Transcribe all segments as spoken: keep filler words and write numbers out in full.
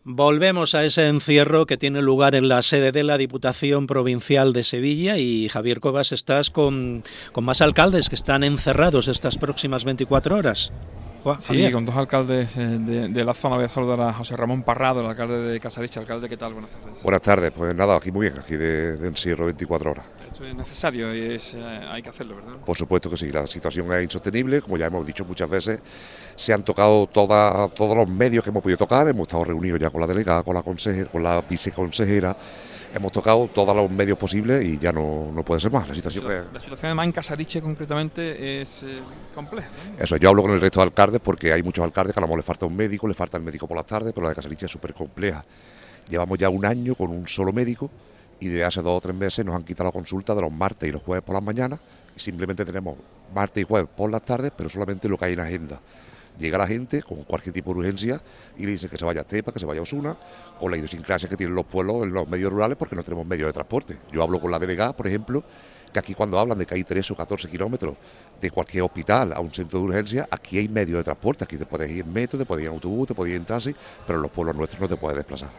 Volvemos a ese encierro que tiene lugar en la sede de la Diputación Provincial de Sevilla y Javier Cobas, estás con, con más alcaldes que están encerrados estas próximas veinticuatro horas. Juan, sí, Javier. Con dos alcaldes de, de la zona. Voy a saludar a José Ramón Parrado, el alcalde de Casariche. Alcalde, ¿qué tal? Buenas tardes. Buenas tardes, pues nada, aquí muy bien, aquí de, de encierro veinticuatro horas. Esto es necesario y es, eh, hay que hacerlo, ¿verdad? Por supuesto que sí, la situación es insostenible, como ya hemos dicho muchas veces, se han tocado toda, todos los medios que hemos podido tocar, hemos estado reunidos ya con la delegada, con la consejera, con la viceconsejera, hemos tocado todos los medios posibles y ya no, no puede ser más. La situación, la, es... la situación además en Casariche concretamente es eh, compleja, ¿no? Eso, yo hablo con el resto de alcaldes porque hay muchos alcaldes que a lo mejor le falta un médico, le falta el médico por las tardes, pero la de Casariche es súper compleja. Llevamos ya un año con un solo médico y desde hace dos o tres meses nos han quitado la consulta de los martes y los jueves por las mañanas y simplemente tenemos martes y jueves por las tardes, pero solamente lo que hay en la agenda. Llega la gente con cualquier tipo de urgencia y le dicen que se vaya a Estepa, que se vaya a Osuna, con la idiosincrasia que tienen los pueblos en los medios rurales porque no tenemos medios de transporte. Yo hablo con la delegada, por ejemplo, que aquí cuando hablan de que hay tres o catorce kilómetros de cualquier hospital a un centro de urgencia, aquí hay medios de transporte, aquí te puedes ir en metro, te puedes ir en autobús, te puedes ir en taxi, pero en los pueblos nuestros no te puedes desplazar.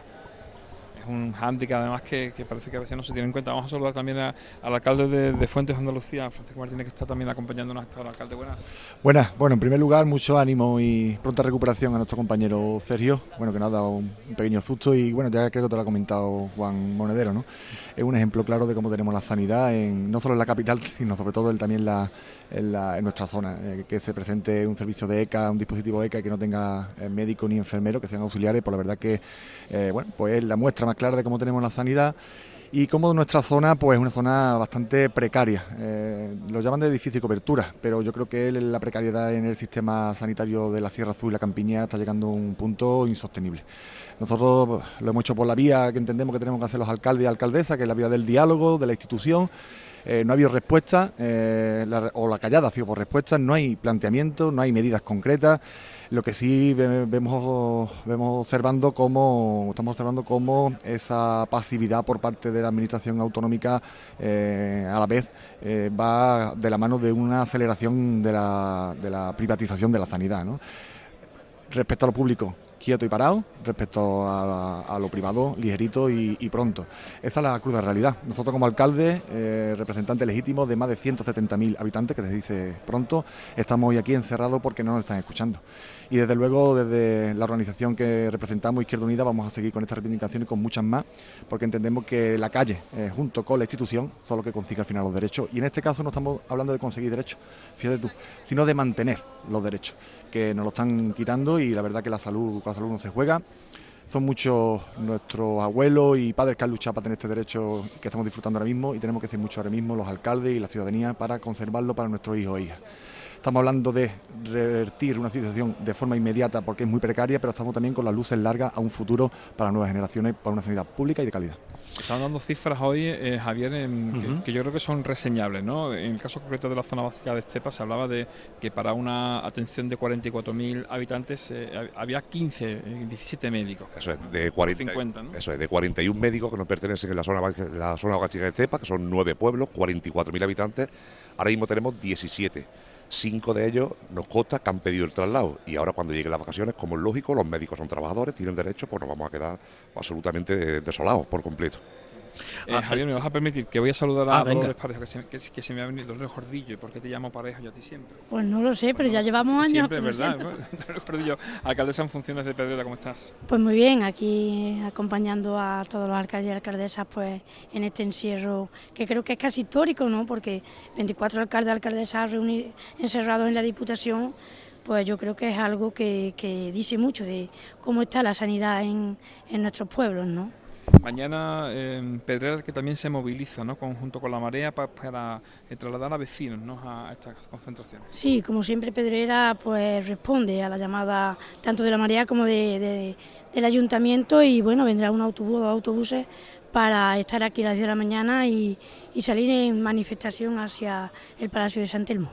Es un hándicap además que, que parece que a veces no se tiene en cuenta. Vamos a saludar también a, al alcalde de, de Fuentes de Andalucía, Francisco Martínez, que está también acompañándonos hasta ahora. Alcalde, buenas. Buenas, bueno, en primer lugar, mucho ánimo y pronta recuperación a nuestro compañero Sergio, bueno, que nos ha dado un pequeño susto y bueno, ya creo que te lo ha comentado Juan Monedero, ¿no? Es un ejemplo claro de cómo tenemos la sanidad, en, no solo en la capital, sino sobre todo en, también la, en, la, en nuestra zona, eh, que se presente un servicio de E C A, un dispositivo E C A que no tenga eh, médico ni enfermero, que sean auxiliares, pues la verdad que, eh, bueno, pues es la muestra más clara de cómo tenemos la sanidad y como nuestra zona pues es una zona bastante precaria, eh, lo llaman de difícil cobertura, pero yo creo que la precariedad en el sistema sanitario de la Sierra Azul y la Campiña está llegando a un punto insostenible. Nosotros lo hemos hecho por la vía que entendemos que tenemos que hacer los alcaldes y alcaldesas, que es la vía del diálogo, de la institución. Eh, no ha habido respuesta, eh, la, o la callada ha sido por respuesta, no hay planteamiento, no hay medidas concretas. Lo que sí vemos, vemos observando cómo, estamos observando cómo esa pasividad por parte de la administración autonómica eh, a la vez eh, va de la mano de una aceleración de la, de la privatización de la sanidad, ¿no? Respecto a lo público, quieto y parado, respecto a, a lo privado, ligerito y, y pronto. Esa es la cruda realidad. Nosotros como alcaldes, eh, representantes legítimos de más de ciento setenta mil habitantes, que se dice pronto, estamos hoy aquí encerrados porque no nos están escuchando. Y desde luego, desde la organización que representamos, Izquierda Unida, vamos a seguir con esta reivindicación y con muchas más, porque entendemos que la calle, eh, junto con la institución, son los que consiguen al final los derechos. Y en este caso no estamos hablando de conseguir derechos, fíjate tú, sino de mantener los derechos, que nos lo están quitando y la verdad que la salud, con la salud no se juega. Son muchos nuestros abuelos y padres que han luchado para tener este derecho que estamos disfrutando ahora mismo y tenemos que hacer mucho ahora mismo los alcaldes y la ciudadanía para conservarlo para nuestros hijos e hijas. Estamos hablando de revertir una situación de forma inmediata porque es muy precaria, pero estamos también con las luces largas a un futuro para las nuevas generaciones, para una sanidad pública y de calidad. Están dando cifras hoy, eh, Javier, en, uh-huh. que, que yo creo que son reseñables, ¿no? En el caso concreto de la zona básica de Estepa se hablaba de que para una atención de cuarenta y cuatro mil habitantes eh, había quince, diecisiete médicos. Eso es, de cuarenta, cincuenta, ¿no? Eso es, de cuarenta y uno médicos que nos pertenecen en la zona, la zona básica de Estepa, que son nueve pueblos, cuarenta y cuatro mil habitantes. Ahora mismo tenemos diecisiete. Cinco de ellos nos consta que han pedido el traslado y ahora cuando lleguen las vacaciones, como es lógico, los médicos son trabajadores, tienen derecho, pues nos vamos a quedar absolutamente desolados por completo. Eh, ah, Javier, me vas a permitir que voy a saludar a ah, Dolores Parejo, que se, que, que se me ha venido Dolores Jordillo. ¿Por qué te llamo Parejo yo a ti siempre? Pues no lo sé, pero pues ya no, llevamos años. Siempre, ¿verdad? Dolores Jordillo, alcaldesa en funciones de Pedrera, ¿cómo estás? Pues muy bien, aquí acompañando a todos los alcaldes y alcaldesas pues en este encierro que creo que es casi histórico, ¿no? Porque veinticuatro alcaldes y alcaldesas reunidos, encerrados en la Diputación, pues yo creo que es algo que, que dice mucho de cómo está la sanidad en, en nuestros pueblos, ¿no? Mañana eh, Pedrera que también se moviliza, ¿no? Conjunto con la Marea para, para eh, trasladar a vecinos, ¿no? A estas concentraciones. Sí, como siempre Pedrera pues responde a la llamada tanto de la Marea como de, de, del Ayuntamiento y bueno, vendrá un autobús o autobuses para estar aquí a las diez de la mañana y, y salir en manifestación hacia el Palacio de San Telmo.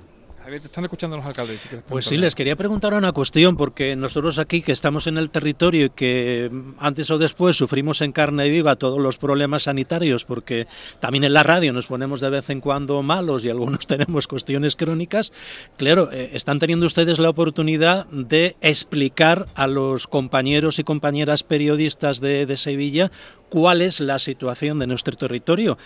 Javier, te están escuchando los alcaldes. Si pues sí, les quería preguntar una cuestión, porque nosotros aquí que estamos en el territorio y que antes o después sufrimos en carne viva todos los problemas sanitarios, porque también en la radio nos ponemos de vez en cuando malos y algunos tenemos cuestiones crónicas, claro, eh, están teniendo ustedes la oportunidad de explicar a los compañeros y compañeras periodistas de, de Sevilla cuál es la situación de nuestro territorio.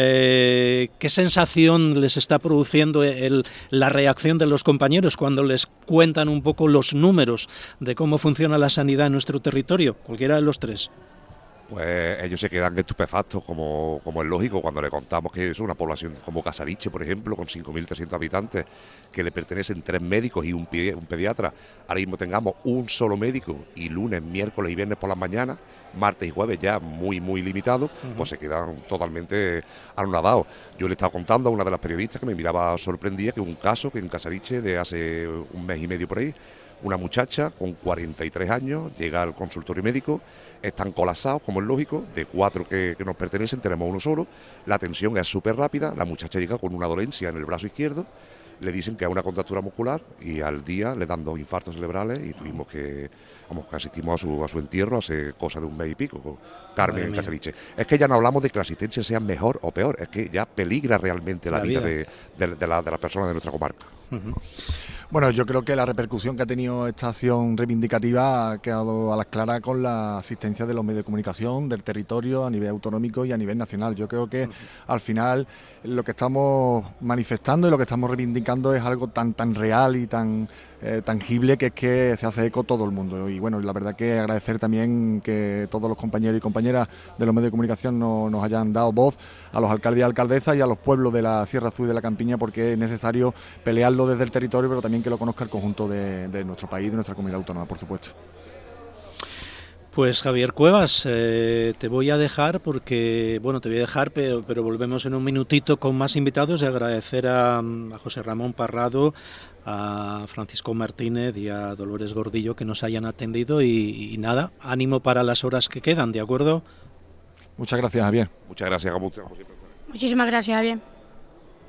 Eh, ¿Qué sensación les está produciendo el, la reacción de los compañeros cuando les cuentan un poco los números de cómo funciona la sanidad en nuestro territorio? Cualquiera de los tres. Pues ellos se quedan estupefactos, como, como es lógico, cuando le contamos que es una población como Casariche, por ejemplo, con cinco mil trescientos habitantes, que le pertenecen tres médicos y un, pedi- un pediatra. Ahora mismo tengamos un solo médico y lunes, miércoles y viernes por las mañanas, martes y jueves ya muy, muy limitado, uh-huh. pues se quedan totalmente anonadados. Yo le estaba contando a una de las periodistas que me miraba sorprendida que un caso que en Casariche de hace un mes y medio por ahí, una muchacha con cuarenta y tres años llega al consultorio médico, están colapsados, como es lógico, de cuatro que, que nos pertenecen, tenemos uno solo, la atención es súper rápida, la muchacha llega con una dolencia en el brazo izquierdo, le dicen que es una contractura muscular y al día le dan dos infartos cerebrales y tuvimos que, vamos, que asistimos a su, a su entierro hace cosa de un mes y pico, con Carmen en Casariche. Es que ya no hablamos de que la asistencia sea mejor o peor, es que ya peligra realmente la, la vida, vida. De, de, de, la, de las personas de nuestra comarca. Uh-huh. Bueno, yo creo que la repercusión que ha tenido esta acción reivindicativa ha quedado a las claras con la asistencia de los medios de comunicación, del territorio, a nivel autonómico y a nivel nacional. Yo creo que uh-huh. al final lo que estamos manifestando y lo que estamos reivindicando es algo tan tan real y tan eh, tangible que es que se hace eco todo el mundo. Y bueno, la verdad que agradecer también que todos los compañeros y compañeras de los medios de comunicación no, nos hayan dado voz a los alcaldes y alcaldesas y a los pueblos de la Sierra Azul y de la Campiña, porque es necesario pelearlo desde el territorio, pero también que lo conozca el conjunto de, de nuestro país, de nuestra comunidad autónoma, por supuesto. Pues Javier Cuevas, eh, te voy a dejar porque, bueno, te voy a dejar, pero, pero volvemos en un minutito con más invitados y agradecer a, a José Ramón Parrado, a Francisco Martínez y a Dolores Gordillo que nos hayan atendido y, y nada, ánimo para las horas que quedan, ¿de acuerdo? Muchas gracias, Javier. Muchas gracias, como Muchísimas gracias, Javier.